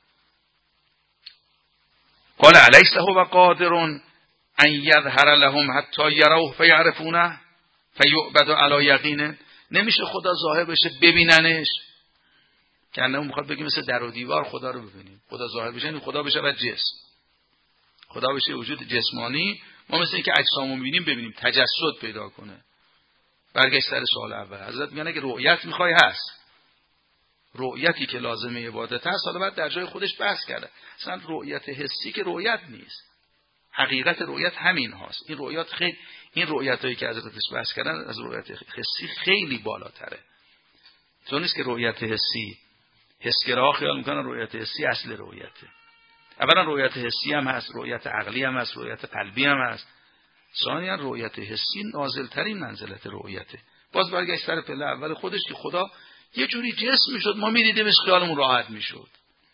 قال الیس هو قادر ان یظهر لهم حتی یروه فیعرفونه فیعبد علی یقینه؟ نمیشه خدا ظاهر بشه ببیننش؟ که انم میخواد بگیم مثل در و دیوار خدا رو ببینیم. خدا ظاهر بشه یعنی خدا بشه و جسم، خدا بشه وجود جسمانی، ما مثل اینکه اجسامو میبینیم ببینیم، تجسد پیدا کنه. برگشت سر سوال اول. حضرت میگن اگه رؤیت میخوای هست، رؤیتی که لازمه عبادت هست، حالا بعد در جای خودش بحث کرده. اصلا رؤیت حسی که رؤیت نیست، حقیقت رؤیت همین هاست. این رؤیتایی که حضرتش بحث کردن از رؤیت حسی خیلی بالاتره. چون نیست که رؤیت حسی حسگرا خیال میکنن رؤیت حسی اصل رؤیته. اولا رؤیت حسی هم هست، رؤیت عقلی هم هست، رؤیت قلبی هم هست. ثانیا رؤیت حسی نازل ترین منزلت رؤیته. باز برگشت سر پله اول خودش که خدا یه جوری جسم میشد، ما میدیدیمش خیالمون راحت میشد.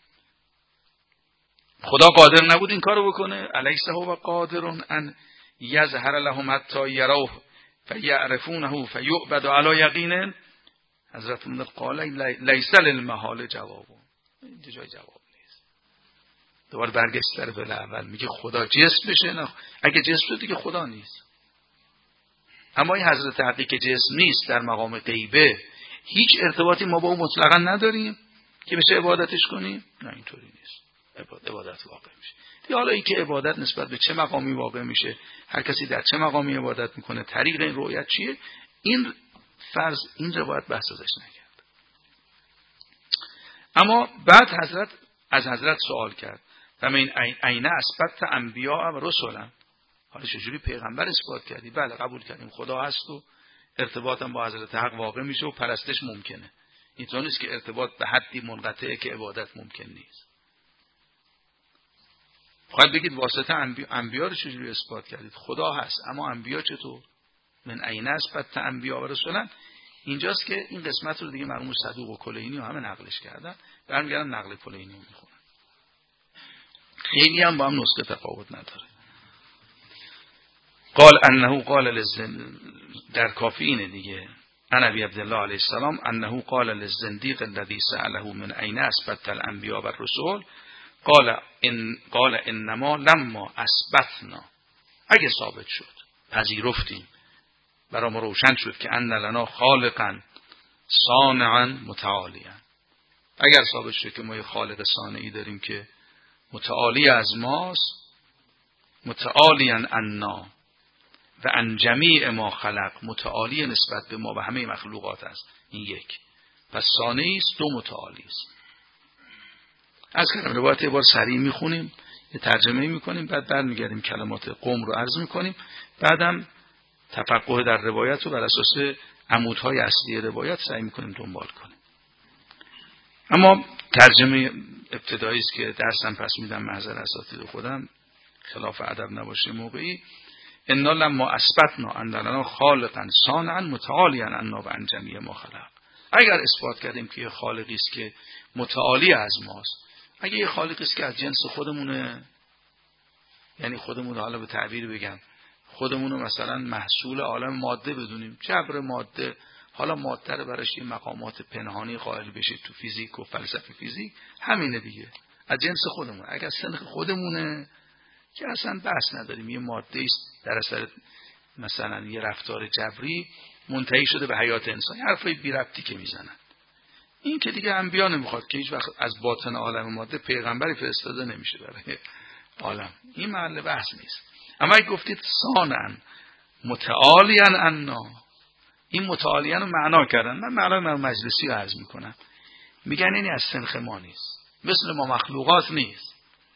خدا قادر نبود این کارو بکنه؟ الیس هو قادر ان یظهر لهم حتی یروه فیعرفونه فیعبد علی یقین. حضرت موسی قال لیس للمحال جواب. این جای جواب نیست. دوباره برگشت سر پله اول میگه خدا جسم بشه. نه، اگه جسم شد دیگه خدا نیست. اما این حضرت حقی که جسم نیست، در مقام غیبه، هیچ ارتباطی ما با اون مطلقا نداریم که بشه عبادتش کنیم. نه، اینطوری نیست. عبادت واقع میشه. دیگه حالا این که عبادت نسبت به چه مقامی واقع میشه، هر کسی در چه مقامی عبادت میکنه، طریق این رؤیت چیه، این فرض، این روایت بحث ازش نکرد. اما بعد از حضرت سوال کرد و من عین اثبت انبیاء و رسلا. حالا چجوری پیغمبر اثبات کردی؟ بله قبول کردیم خدا هست و ارتباطم با حضرت حق واقع میشه و پرستش ممکنه. اینطور نیست که ارتباط به حدی منقطعه که عبادت ممکن نیست. خواهد بگید واسطه انبیا رو چجوری اثبات کردید؟ خدا هست اما انبیا چطور؟ من عین اثبت انبیا و رسلا. اینجاست که این قسمت رو دیگه مرحوم صدوق و کلینی و همه نقلش کردن. برمیگردم نقل کلینی رو میخونن. خیلی هم با هم نسخه تفاوت نداره. قال انه قال در کافی اینه دیگه، عن ابی عبدالله علیه السلام انه قال للزندیق الذي سأله من عین اثبت الانبیاء و الرسل قال انما لما اثبتنا. اگه ثابت شد، پذیرفتیم، برای ما روشن شد که ان لنا خالقا صانعا متعالیا. اگر ثابت شد که ما یه خالق صانعی داریم که متعالی از ماست، متعالیا عنا و عن جمیع ما خلق، متعالی نسبت به ما و همه مخلوقات است. این یک. پس صانعی است، دو متعالی است. از کلام روایت بار سریع میخونیم، یه ترجمه میکنیم، بعد برمیگردیم کلمات قوم رو عرض میکنیم، بعدم تفقه در روایت رو بر اساس عمودهای اصلی روایت سعی میکنیم دنبال کنیم. اما ترجمه ابتدایی است که درسم پس میدم محضر اساتید خودم، خلاف ادب نباشه موقعی. انا لما اثبتنا ان لنا خالقا صانعا متعالیا عنا و عن جمیع ما خلق. اگر اثبات کردیم که خالقی است که متعالی از ماست، اگه یه خالقی است که از جنس خودمونه، یعنی خودمون حالا به تعبیر بگم خودمونو مثلا محصول عالم ماده بدونیم، جبر ماده، حالا ماده رو براش یه مقامات پنهانی قائل بشه تو فیزیک و فلسفه فیزیک، همینه دیگه، از جنس خودمون. اگر سنخ خودمونه که اصلا بحث نداریم، یه ماده است در اثر مثلا یه رفتار جبری منتهی شده به حیات انسان، حرفای بی ربطی که میزنن. این که دیگه انبیا نمیخواد که هیچ وقت از باطن عالم ماده پیغمبری فرستاده نمیشه برای عالم، این محل بحث نیست. اما اگه گفتید صانعا متعالیا عنا، این متعالیا رو معنا کردن، من معنا مجلسی رو عرض میکنم، میگن اینی از سنخ ما نیست، مثل ما مخلوقات نیست،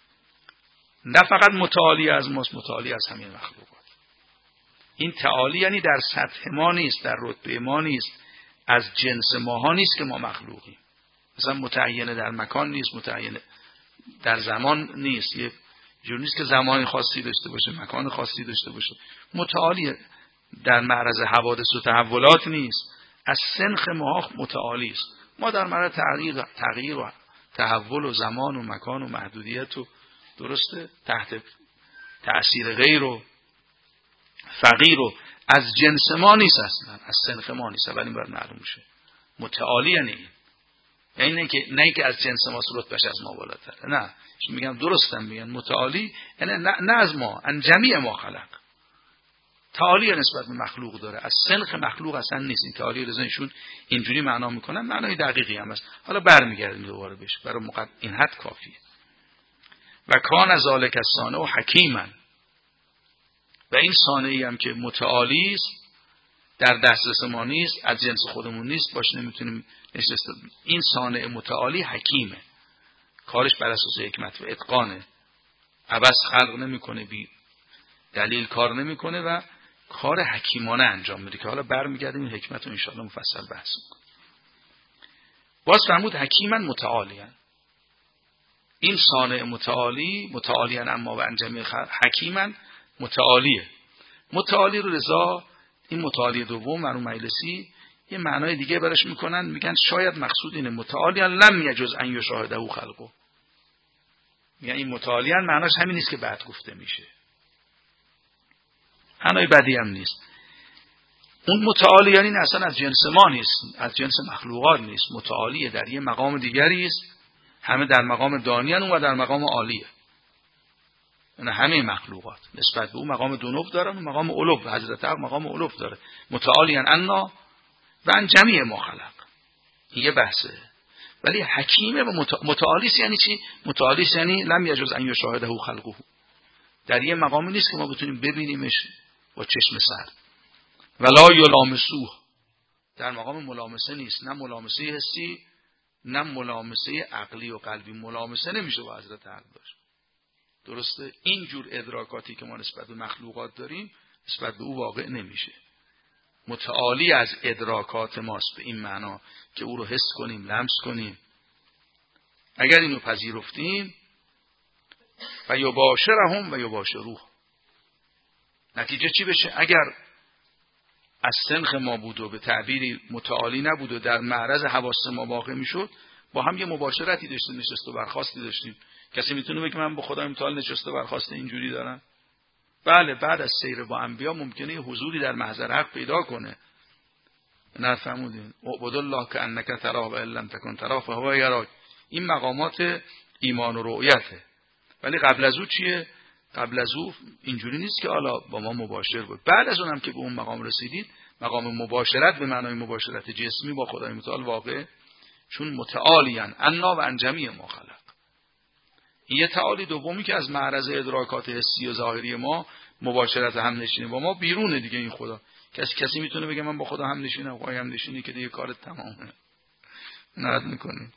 نه فقط متعالی از ماست، متعالی از همه مخلوقات. این تعالی یعنی در سطح ما نیست، در رتبه ما نیست، از جنس ماها نیست که ما مخلوقیم. مثلا متعینه در مکان نیست، متعینه در زمان نیست، یه جور نیست که زمان خاصی داشته باشه، مکان خاصی داشته باشه. متعالی در معرض حوادث و تحولات نیست، از سنخ ماها متعالی است. ما در معرض تغییر و تحول و زمان و مکان و محدودیت و درسته تحت تأثیر غیر و فقیر و از جنس ما نیست، اصلا از سنخ ما نیست. ولی باید معلوم شه متعالی یعنی این، نه که از جنس ما رتبه‌اش از ما بالاتره، نه، میگم درستم میگن متعالی یعنی نه از ما، ان جمیع ما خلق. تعالی نسبت به مخلوق داره، از سنخ مخلوق اصلا نیست. این تعالی رضایشون اینجوری معنا میکنن، معنای دقیقی هم است. حالا برمیگردیم دوباره بهش، برای این حد کافیه. و کان ذالک الصانع حکیما، و این صانعی هم که متعالی است، در دسترس ما نیست، از جنس خودمون نیست، باش نمیتونیم نشست. این صانع متعالی حکیمه، کارش بر اساس حکمت و اتقانه، عبث خلق نمیکنه، بی دلیل کار نمیکنه و کار حکیمانه انجام میده که حالا برمیگردیم این حکمت رو انشاءالله مفصل بحث میکنیم. باز فرمود حکیما متعالیا، این صانع متعالی، متعالیان اما و انجمی حکیمن، متعالیه. متعالی رو رضا، این متعالی دوم مرحوم مجلسی یه معنای دیگه برش میکنن، میگن شاید مقصود اینه متعالیان لم یجز ان یشاهده خلقه. یعنی این متعالیان معناش همین نیست که بعد گفته میشه، معنای بدی هم نیست. اون متعالی یعنی اصلا از جنس ما نیست، از جنس مخلوقات نیست، متعالیه، در یه مقام دیگری است. همه در مقام دانیان و در مقام عالیه. یعنی همه مخلوقات نسبت به اون مقام دونوب دارن و مقام علو، حضرت حق مقام علو داره. متعالیان انا و ان جمیع ما خلق. این یه بحثه. ولی حکیمه و متعالیس یعنی چی؟ متعالیس یعنی لم یجوز ان یشاهده خلقه. در یه مقامی نیست که ما بتونیم ببینیمش با چشم سر. ولا یلامسوه، در مقام ملامسه نیست، نه ملامسه حسی نه ملامسه عقلی و قلبی. ملامسه نمیشه با حضرت حق داشت. درسته؟ این جور ادراکاتی که ما نسبت به مخلوقات داریم نسبت به او واقع نمیشه. متعالی از ادراکات ماست به این معنا که او رو حس کنیم، لمس کنیم. اگر اینو پذیرفتیم و یباشرهم و یباشروه، نتیجه چی بشه؟ اگر از سنخ ما بود و به تعبیری متعالی نبود و در معرض حواس ما واقع میشد، با هم یه مباشرتی داشتیم، نشست و برخاستی داشتیم. کسی میتونه بگه من با خدای متعال نشست و برخاست اینجوری دارم؟ بله، بعد از سیر با انبیا ممکنه یه حضوری در محضر حق پیدا کنه. نه فهمودین؟ اعبد الله کانک تراه و ان لم تکن تراه فهو یراک. این مقامات ایمان و رؤیته. ولی قبل از او چیه؟ قبل از او اینجوری نیست که حالا با ما مباشر بود. بعد از اونم که به اون مقام رسیدید، مقام مباشرت به معنای مباشرت جسمی با خدای متعال واقع، چون متعالیان انا و انجمی ما خلق. این یه تعالی دومی که از معرض ادراکات حسی و ظاهری ما مباشرت هم نشینه با ما بیرونه دیگه. این خدا کسی میتونه بگه من با خدا هم نشینم؟ خدا هم نشینی که دیگه کارت تمامه، نرد میکنی.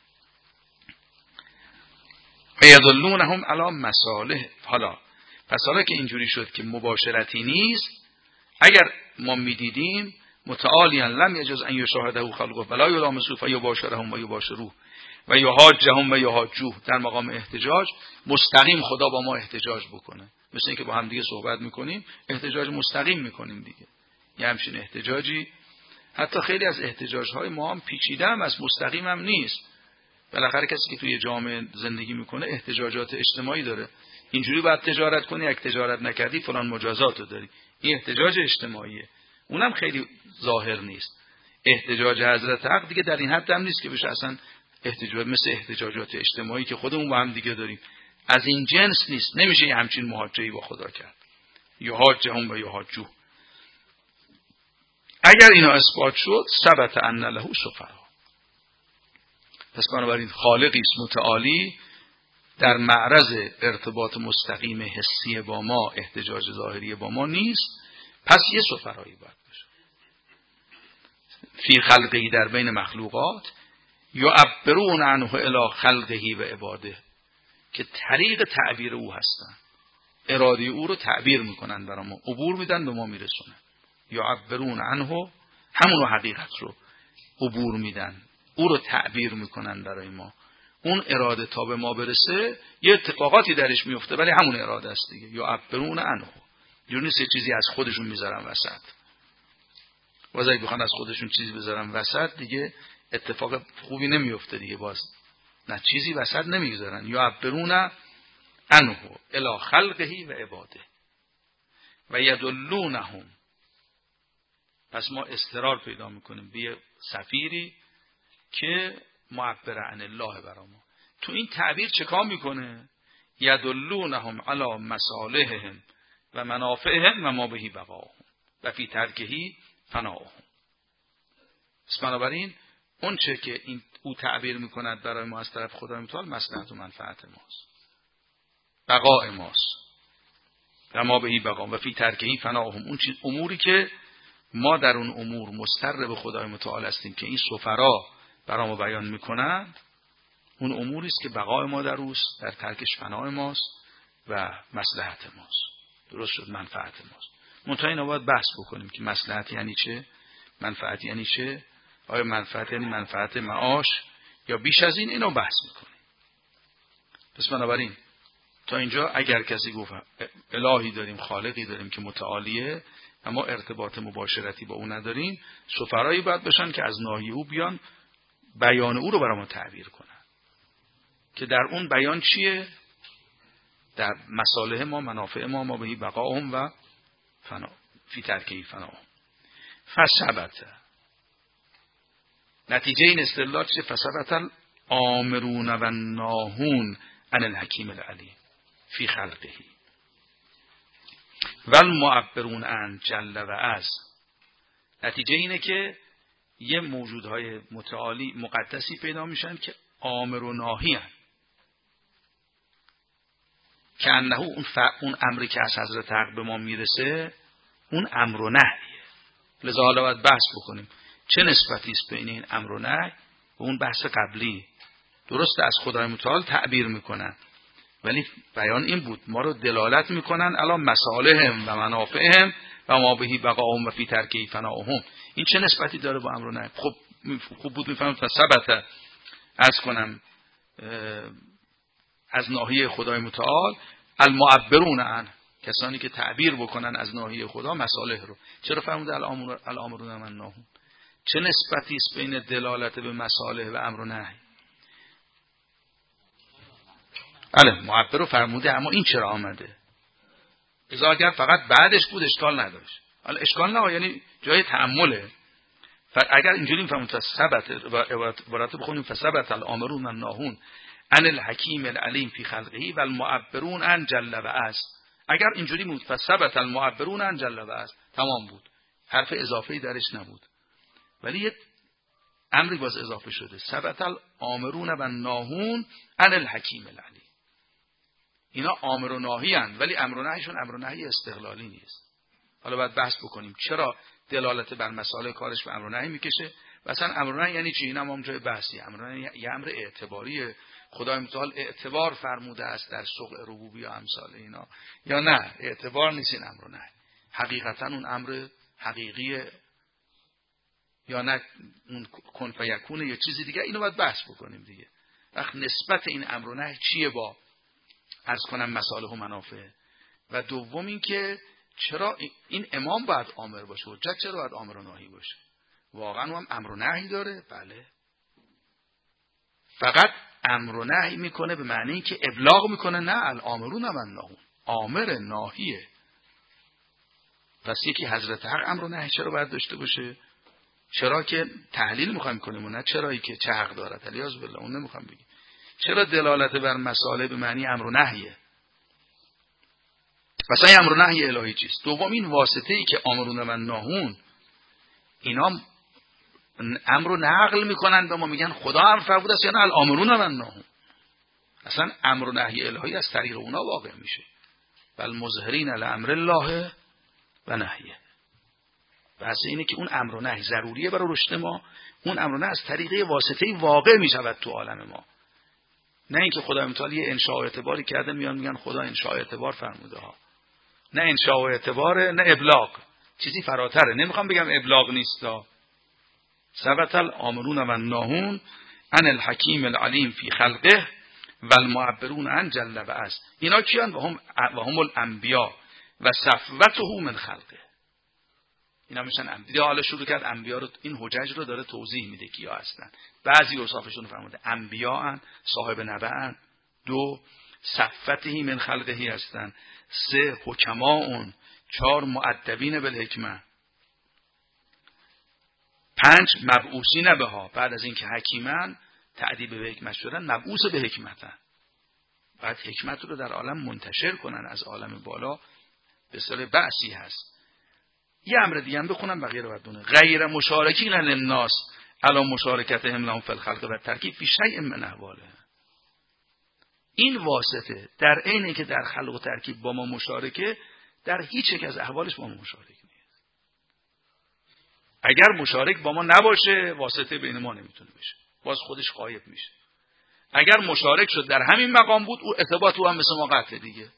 و یدلونهم علی مصالح. حالا پس حالا که اینجوری شد که مباشرتی نیست، اگر ما میدیدیم متعالیان لم یجوز ان یشاهده خلقه ولا یلامسوه فیباشرهم و یباشروه و یحاجهم و یحاجوه، در مقام احتجاج مستقیم خدا با ما احتجاج بکنه. مثل اینکه با هم دیگه صحبت میکنیم، احتجاج مستقیم میکنیم دیگه. یه همچین احتجاجی، حتی خیلی از احتجاجهای ما هم پیچیده هم از مستقیم هم نیست. بالاخره کسی که توی جامعه زندگی میکنه احتجاجات اجتماعی داره. اینجوری باید تجارت کنی، اگه تجارت نکردی فلان مجازاتو داری. این احتجاج اجتماعیه، اونم خیلی ظاهر نیست. احتجاج حضرت حق دیگه در این حد هم نیست که بشه اصلا احتجاج مثل احتجاجات اجتماعی که خودمون با هم دیگه داریم. از این جنس نیست، نمیشه همچین محاجه‌ای با خدا کرد. یحاجهم و یحاجوه. اگر اینا اثبات شد ثبت ان له سفرا. پس بنابراین خالقی است متعالی در معرض ارتباط مستقیم حسی با ما، احتجاج ظاهری با ما نیست. پس یه سفرایی باید باشه فی خلقی، در بین مخلوقات، یعبرون عنه الی خلقه و عباده، که طریق تعبیر او هستن، اراده او رو تعبیر میکنن برای ما، عبور میدن به ما میرسونن. یعبرون عنه، همون حقیقت رو عبور میدن، او رو تعبیر میکنن برای ما. اون اراده تا به ما برسه یه اتفاقاتی درش میفته، ولی همون اراده است دیگه. یعبرون عنه، جور نیست یه چیزی از خودشون میذارن وسط. باز اگه بخوان از خودشون چیزی بذارن وسط دیگه اتفاق خوبی نمیفته دیگه. باز نه، چیزی وسط نمیگذارن. یعبرون عنه الی خلقه و عباده و یدلونهم. پس ما اضطرار پیدا میکنیم به سفیری که معبر عن الله برای ما. تو این تعبیر چه کار میکنه؟ یدلونهم علی مصالحهم و منافعهم و ما بهی بقاهم و فی ترکهی فناهم. پس بنابراین اون چه که این او تعبیر میکند برای ما از طرف خدای متعال مصلحت و منفعت ماست، بقاء ماست. و ما بهی بقاهم و فی ترکهی فناهم، اون چیز اموری که ما در اون امور مضطر به خدای متعال هستیم که این سفرا برای ما بیان میکنند، اون اموری است که بقای ما در اوست، در ترکش فنای ماست و مصلحت ماست. درست شد، منفعت ماست. منتها اینا باید بحث بکنیم که مصلحت یعنی چه، منفعت یعنی چه. آیا منفعت یعنی منفعت معاش یا بیش از این؟ اینو بحث میکنیم. پس بنابراین تا اینجا اگر کسی گفت الهی داریم، خالقی داریم که متعالیه، اما ارتباط مباشرتی با او نداریم، سفرایی باید بشن که از ناحیه او بیان بیان او رو برای ما تعبیر کنن که در اون بیان چیه؟ در مصالح ما، منافع ما بهی بقاهم و فنا فی ترکه فناهم. فثبت، نتیجه این استدلال چیه؟ فثبت الآمرون و الناهون عن الحکیم العلیم فی خلقه و المعبرون عن جل و عز. نتیجه اینه که یه موجودهای متعالی مقدسی پیدا میشن که آمر و ناهی هن. که انه اون امری که از حضرت حق به ما میرسه اون امر و نهیه. لذا حالا باید بحث بکنیم چه نسبتی است بین این امر و نهی و اون بحث قبلی. درسته از خدای متعال تعبیر میکنن، ولی بیان این بود ما رو دلالت میکنن علی مصالحهم و منافعهم و ما بهی بقاهم و فی ترکه فناهم. این چه نسبتی داره با امر و نهی؟ خب خوب بود میفهمم ثبت از کنم از ناحیه خدای متعال المعبرون عن، کسانی که تعبیر بکنن از ناحیه خدا مصالح رو. چرا فرموده الامرون و الناهون؟ چه نسبتی است بین دلالت به مصالح و امر و نهی؟ بله معبر رو فرموده، اما این چرا آمده؟ اگر فقط بعدش بود اشکال نداشت. حالا اشکال نه، یعنی جای تأمله. اگر اینجوری میفهمیم فثبت عبارت بخونیم فثبت الامرون و الناهون عن الحکیم العلیم فی خلقه و المعبرون عن جل و عز. اگر اینجوری بود فثبت المعبرون عن جل و عز تمام بود، حرف اضافه‌ای درش نبود. ولی یک امری باز اضافه شده، ثبت الامرون و الناهون عن الحکیم العلیم. اینا امر و ناهی اند، ولی امر و نهیشون امر و نهی استقلالی نیست. حالا باید بحث بکنیم چرا دلالت بر مسائل کارش به امر و نهی میکشه و اصلا امر و نهی یعنی چی؟ اینم هم جای بحثی. امر و نهی یه امر اعتباریه. خدای متعال اعتبار فرموده است در سوق ربوبیه و امثال اینا، یا نه اعتبار نیست این امر و نهی؟ حقیقتا اون امر حقیقیه یا نه اون کن فیکون یا چیزی دیگه؟ اینو باید بحث بکنیم دیگه. وقت نسبت این امر و نهی چیه با عرض کنم مصالح و منافع؟ و دوم این که چرا این امام باید آمر باشه؟ حجت چرا باید آمر و ناهی باشه؟ واقعا هم امر و نهی داره؟ بله. فقط امر و نهی میکنه به معنی که ابلاغ میکنه؟ نه، الامرون و الناهون آمر ناهیه. پس یکی حضرت حق امر و نهی چرا باید داشته باشه؟ چرا که تحلیل میخوایم کنیم و نه چرایی که چه حق دارد. الیاذ بالله اون نمیخوام بگیم. چرا دلالت بر مسائل به معنی امر و نهیه؟ مثلا امر و نهی الهی چیست؟ دوم این واسطه ای که آمرون و ناهون اینا امر و نقل میکنن به ما، میگن خدا امر فرموده است یا نه الامرون و ناهون. اصلا امر و نهی الهی از طریق اونا واقع میشه. بل مظهرین لامر الله و نهیه. بحث اینه که اون امر و نهی ضروریه برای رشد ما. اون امر و نهی از طریق واسطه‌ای واقع میشود تو عالم ما. نه اینکه خدای متعال یه انشاء اعتباری کرده میان میگن خدا انشاء اعتبار فرموده ها. نه انشاء اعتباره، نه ابلاغ، چیزی فراتره. نمیخوام بگم ابلاغ نیستا. ثبت الامرون و الناهون عن الحکیم العلیم فی خلقه و المعبرون عن جل و عز. اینا کیان؟ و هم الانبیا و صفوته من خلقه. اینا میشن انبیا. حالا شروع کرد انبیا رو، این حجج رو داره توضیح میده کیا هستن. بعضی اوصافشون رو فرموده انبیا ان، صاحب نبع ان. 2 صفته من خلقه هستن. 3 حکما. 4 مؤدبین بالحکمه. 5 مبعوثین بها، بعد از اینکه حکیمن تأدیب به حکمت شدن مبعوث به حکمتن، بعد حکمت رو در عالم منتشر کنن از عالم بالا. به اصطلاح بعثی هست. یه امر دیگه هم بخونم بقیه رو بدونه. غیر مشارکین للناس علی مشارکتهم لهم فی الخلق و الترکیب فی شیء من احواله. این واسطه در عین که در خلق و ترکیب با ما مشارکه، در هیچ یک از احوالش با ما مشارک نیست. اگر مشارک با ما نباشه واسطه بین ما نمیتونه بشه، باز خودش غایب میشه. اگر مشارک شد در همین مقام بود، او ارتباط او هم مثل ما قطع دیگه.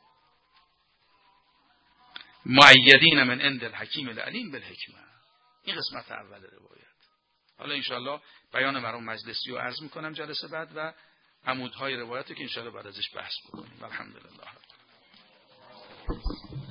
مؤیدین من عند الحکیم العلیم بالحکمه. این قسمت اول روایت. حالا انشاءالله بیان مرحوم مجلسی رو عرض میکنم جلسه بعد و عمودهای روایت که انشاءالله بعد ازش بحث بکنیم. الحمدلله.